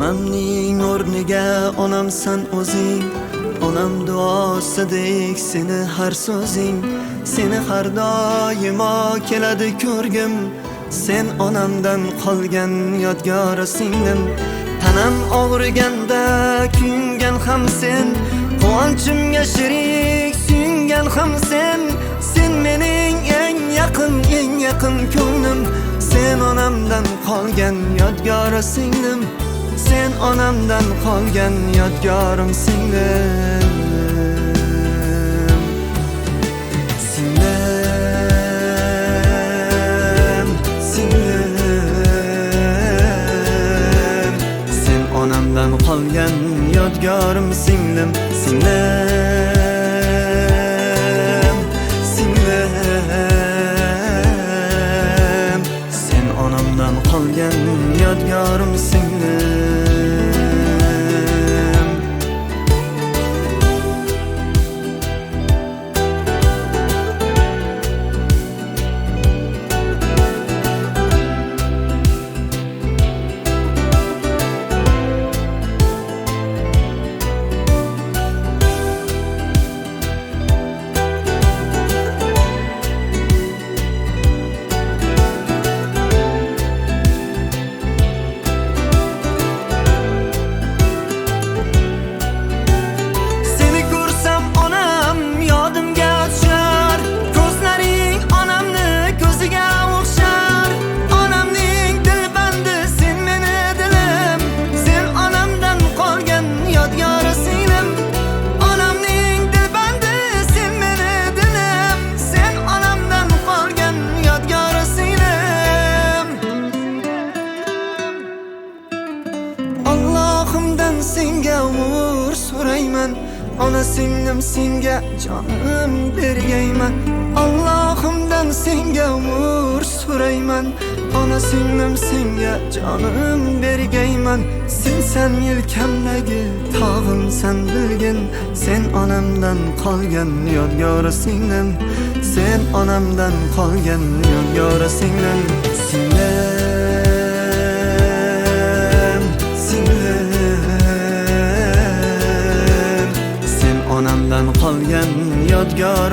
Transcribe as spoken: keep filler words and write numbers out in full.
Onamning o'rniga onamsan o'zing, onam duosidek seni har so'zing. Seni har doimo keladi ko'rgim, sen onamdan qolgan yodgor singlim. Tanam og'riganda kuyungan ham sen, quvonchimga sherik suyungan ham sen. Sen mening eng yaqin, eng yaqin ko'nglim. Sen onamdan qolgan yodgor singlim. Sen onamdan qolgan yodgorim singlim. Singlim, singlim. Sen onamdan qolgan yodgorim singlim. Singlim, singlim. Sen onamdan qolgan yodgorim singlim. Allohimdan senga umr so'rayman, ona singlim senga jonim bergayman. Allohimdan senga umr so'rayman, ona singlim senga jonim bergayman. Sensan yelkamdagi tog'imsan bilgin, sen onamdan qolgan yodgor singlim. Sen onamdan qolgan yodgor singlim. Singlim, singlim. Sen onamdan qolgan yodgor